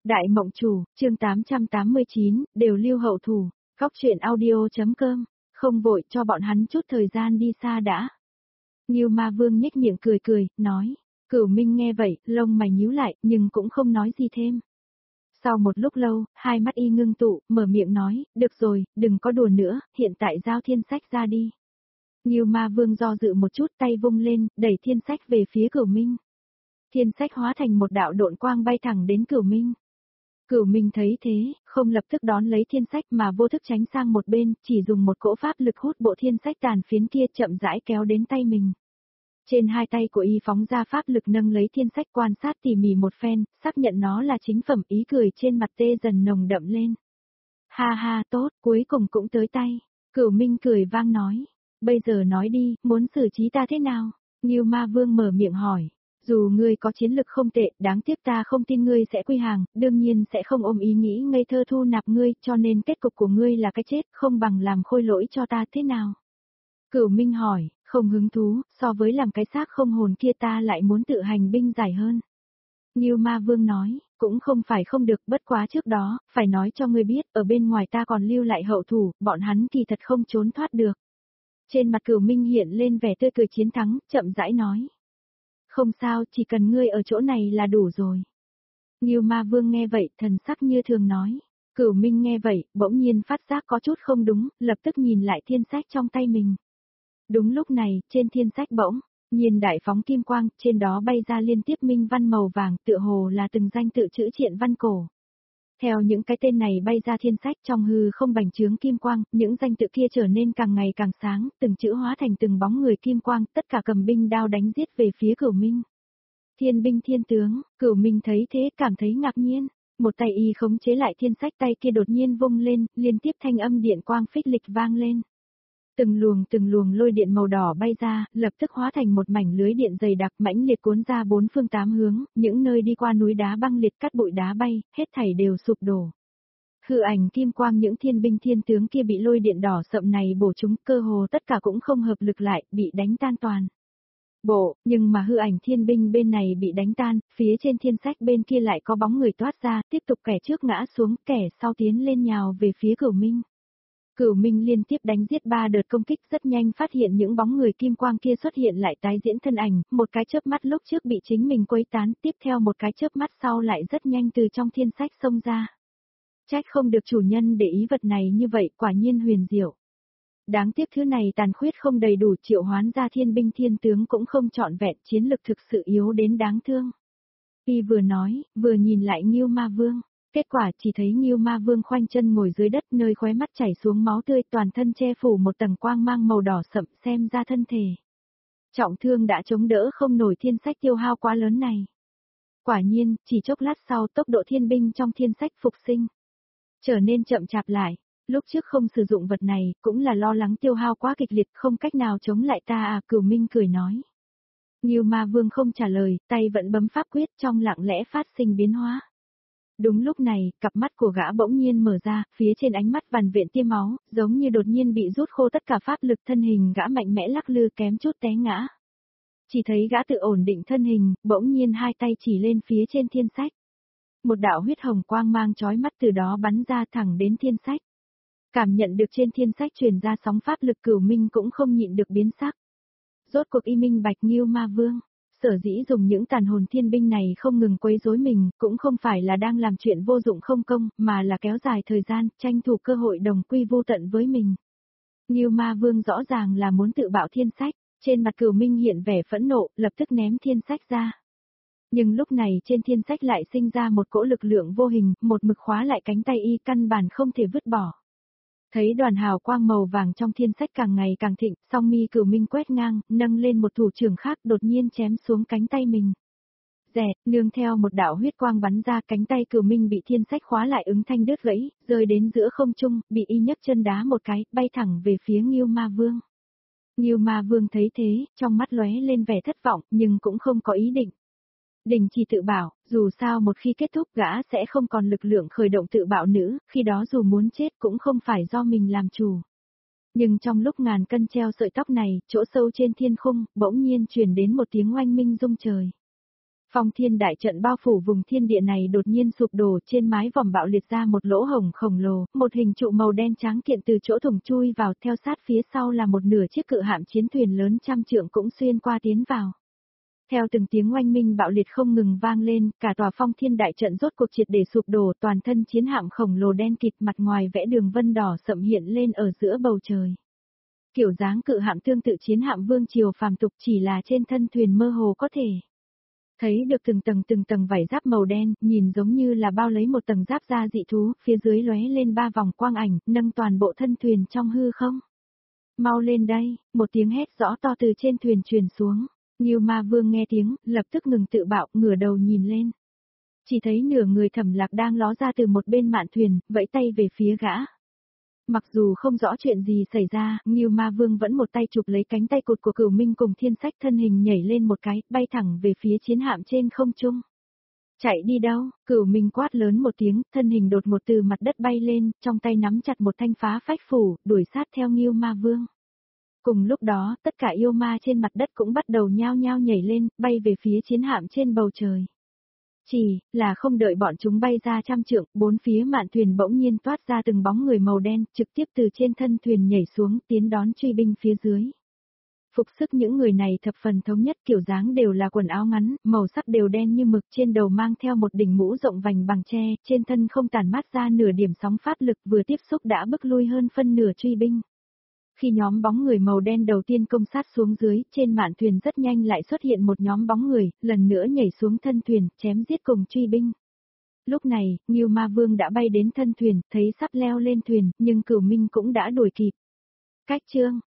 Đại Mộng Chủ, chương 889, đều lưu hậu thủ, góc truyện audio.com, không vội cho bọn hắn chút thời gian đi xa đã. Ngưu Ma Vương nhếch miệng cười cười, nói. Cửu Minh nghe vậy, lông mày nhíu lại, nhưng cũng không nói gì thêm. Sau một lúc lâu, hai mắt y ngưng tụ, mở miệng nói, được rồi, đừng có đùa nữa, hiện tại giao thiên sách ra đi. Ngưu Ma Vương do dự một chút, tay vung lên, đẩy thiên sách về phía Cửu Minh. Thiên sách hóa thành một đạo độn quang bay thẳng đến Cửu Minh. Cửu Minh thấy thế, không lập tức đón lấy thiên sách mà vô thức tránh sang một bên, chỉ dùng một cỗ pháp lực hút bộ thiên sách tàn phiến kia chậm rãi kéo đến tay mình. Trên hai tay của y phóng ra pháp lực nâng lấy thiên sách quan sát tỉ mỉ một phen, xác nhận nó là chính phẩm, ý cười trên mặt tê dần nồng đậm lên. Ha ha, tốt, cuối cùng cũng tới tay. Cửu Minh cười vang nói. Bây giờ nói đi, muốn xử trí ta thế nào? Ngưu Ma Vương mở miệng hỏi. Dù ngươi có chiến lực không tệ, đáng tiếc ta không tin ngươi sẽ quy hàng, đương nhiên sẽ không ôm ý nghĩ ngây thơ thu nạp ngươi, cho nên kết cục của ngươi là cái chết, không bằng làm khôi lỗi cho ta thế nào? Cửu Minh hỏi, không hứng thú, so với làm cái xác không hồn kia ta lại muốn tự hành binh giải hơn. Ngưu Ma Vương nói, cũng không phải không được, bất quá trước đó, phải nói cho ngươi biết, ở bên ngoài ta còn lưu lại hậu thủ, bọn hắn kỳ thật không trốn thoát được. Trên mặt Cửu Minh hiện lên vẻ tươi cười chiến thắng, chậm rãi nói. Không sao, chỉ cần ngươi ở chỗ này là đủ rồi. Ngưu Ma Vương nghe vậy, thần sắc như thường nói. Cửu Minh nghe vậy, bỗng nhiên phát giác có chút không đúng, lập tức nhìn lại thiên sách trong tay mình. Đúng lúc này, trên thiên sách bỗng nhiên đại phóng kim quang, trên đó bay ra liên tiếp minh văn màu vàng, tựa hồ là từng danh tự chữ triện văn cổ. Theo những cái tên này bay ra thiên sách trong hư không bành trướng kim quang, những danh tự kia trở nên càng ngày càng sáng, từng chữ hóa thành từng bóng người kim quang, tất cả cầm binh đao đánh giết về phía Cửu Minh. Thiên binh thiên tướng, Cửu Minh thấy thế cảm thấy ngạc nhiên, một tay y khống chế lại thiên sách, tay kia đột nhiên vung lên, liên tiếp thanh âm điện quang phích lịch vang lên. Từng luồng lôi điện màu đỏ bay ra, lập tức hóa thành một mảnh lưới điện dày đặc mãnh liệt cuốn ra bốn phương tám hướng, những nơi đi qua núi đá băng liệt cát bụi đá bay, hết thảy đều sụp đổ. Hư ảnh kim quang những thiên binh thiên tướng kia bị lôi điện đỏ sậm này bổ chúng, cơ hồ tất cả cũng không hợp lực lại, bị đánh tan toàn. Nhưng mà hư ảnh thiên binh bên này bị đánh tan, phía trên thiên sách bên kia lại có bóng người toát ra, tiếp tục kẻ trước ngã xuống, kẻ sau tiến lên nhào về phía Cửu Minh. Cửu Minh liên tiếp đánh giết 3 đợt công kích, rất nhanh phát hiện những bóng người kim quang kia xuất hiện lại tái diễn thân ảnh, một cái chớp mắt lúc trước bị chính mình quấy tán, tiếp theo một cái chớp mắt sau lại rất nhanh từ trong thiên sách xông ra. Trách không được chủ nhân để ý vật này như vậy, quả nhiên huyền diệu. Đáng tiếc thứ này tàn khuyết không đầy đủ, triệu hoán ra thiên binh thiên tướng cũng không trọn vẹn, chiến lực thực sự yếu đến đáng thương. Y vừa nói, vừa nhìn lại Ngưu Ma Vương. Kết quả chỉ thấy Ngưu Ma Vương khoanh chân ngồi dưới đất, nơi khóe mắt chảy xuống máu tươi, toàn thân che phủ một tầng quang mang màu đỏ sậm, xem ra thân thể trọng thương đã chống đỡ không nổi thiên sách tiêu hao quá lớn này. Quả nhiên, chỉ chốc lát sau tốc độ thiên binh trong thiên sách phục sinh trở nên chậm chạp lại. Lúc trước không sử dụng vật này, cũng là lo lắng tiêu hao quá kịch liệt, không cách nào chống lại ta à, Cửu Minh cười nói. Ngưu Ma Vương không trả lời, tay vẫn bấm pháp quyết, trong lặng lẽ phát sinh biến hóa. Đúng lúc này, cặp mắt của gã bỗng nhiên mở ra, phía trên ánh mắt vằn vện tia máu, giống như đột nhiên bị rút khô tất cả pháp lực, thân hình gã mạnh mẽ lắc lư kém chút té ngã. Chỉ thấy gã tự ổn định thân hình, bỗng nhiên hai tay chỉ lên phía trên thiên sách. Một đạo huyết hồng quang mang chói mắt từ đó bắn ra thẳng đến thiên sách. Cảm nhận được trên thiên sách truyền ra sóng pháp lực, Cửu Minh cũng không nhịn được biến sắc. Rốt cuộc y minh bạch Ngưu Ma Vương. Sở dĩ dùng những tàn hồn thiên binh này không ngừng quấy rối mình, cũng không phải là đang làm chuyện vô dụng không công, mà là kéo dài thời gian, tranh thủ cơ hội đồng quy vô tận với mình. Ngưu Ma Vương rõ ràng là muốn tự bạo thiên sách, trên mặt Cửu Minh hiện vẻ phẫn nộ, lập tức ném thiên sách ra. Nhưng lúc này trên thiên sách lại sinh ra một cỗ lực lượng vô hình, một mực khóa lại cánh tay y, căn bản không thể vứt bỏ. Thấy đoàn hào quang màu vàng trong thiên sách càng ngày càng thịnh, song mi Cửu Minh quét ngang, nâng lên một thủ trưởng khác đột nhiên chém xuống cánh tay mình. Rẹt, nương theo một đạo huyết quang bắn ra, cánh tay Cửu Minh bị thiên sách khóa lại ứng thanh đứt gãy, rơi đến giữa không trung, bị y nhấc chân đá một cái, bay thẳng về phía Ngưu Ma Vương. Ngưu Ma Vương thấy thế, trong mắt lóe lên vẻ thất vọng, nhưng cũng không có ý định đình chỉ tự bảo, dù sao một khi kết thúc gã sẽ không còn lực lượng khởi động tự bạo nữa, khi đó dù muốn chết cũng không phải do mình làm chủ. Nhưng trong lúc ngàn cân treo sợi tóc này, chỗ sâu trên thiên khung, bỗng nhiên truyền đến một tiếng oanh minh rung trời. Phong thiên đại trận bao phủ vùng thiên địa này đột nhiên sụp đổ, trên mái vòm bạo liệt ra một lỗ hổng khổng lồ, một hình trụ màu đen trắng kiện từ chỗ thủng chui vào, theo sát phía sau là một nửa chiếc cự hạm chiến thuyền lớn trăm trượng cũng xuyên qua tiến vào. Theo từng tiếng oanh minh bạo liệt không ngừng vang lên, cả tòa phong thiên đại trận rốt cuộc triệt để sụp đổ, toàn thân chiến hạm khổng lồ đen kịt, mặt ngoài vẽ đường vân đỏ sậm hiện lên ở giữa bầu trời. Kiểu dáng cự hạm tương tự chiến hạm vương triều phàm tục, chỉ là trên thân thuyền mơ hồ có thể thấy được từng tầng vải giáp màu đen, nhìn giống như là bao lấy một tầng giáp da dị thú, phía dưới lóe lên 3 vòng quang ảnh, nâng toàn bộ thân thuyền trong hư không. Mau lên đây, một tiếng hét rõ to từ trên thuyền truyền xuống. Ngưu Ma Vương nghe tiếng, lập tức ngừng tự bạo, ngửa đầu nhìn lên. Chỉ thấy nửa người Thẩm Lạc đang ló ra từ một bên mạn thuyền, vẫy tay về phía gã. Mặc dù không rõ chuyện gì xảy ra, Ngưu Ma Vương vẫn một tay chụp lấy cánh tay cụt của Cửu Minh cùng Thiên Sách, thân hình nhảy lên một cái, bay thẳng về phía chiến hạm trên không trung. Chạy đi đâu? Cửu Minh quát lớn một tiếng, thân hình đột ngột từ mặt đất bay lên, trong tay nắm chặt một thanh phá phách phủ, đuổi sát theo Ngưu Ma Vương. Cùng lúc đó, tất cả yêu ma trên mặt đất cũng bắt đầu nhao nhao nhảy lên, bay về phía chiến hạm trên bầu trời. Chỉ là không đợi bọn chúng bay ra trăm trượng, bốn phía mạn thuyền bỗng nhiên toát ra từng bóng người màu đen, trực tiếp từ trên thân thuyền nhảy xuống, tiến đón truy binh phía dưới. Phục sức những người này thập phần thống nhất, kiểu dáng đều là quần áo ngắn, màu sắc đều đen như mực, trên đầu mang theo một đỉnh mũ rộng vành bằng tre, trên thân không tản mát ra nửa điểm sóng phát lực, vừa tiếp xúc đã bức lui hơn phân nửa truy binh. Khi nhóm bóng người màu đen đầu tiên công sát xuống dưới, trên mạn thuyền rất nhanh lại xuất hiện một nhóm bóng người, lần nữa nhảy xuống thân thuyền, chém giết cùng truy binh. Lúc này, Ngưu Ma Vương đã bay đến thân thuyền, thấy sắp leo lên thuyền, nhưng Cửu Minh cũng đã đuổi kịp. Cách chương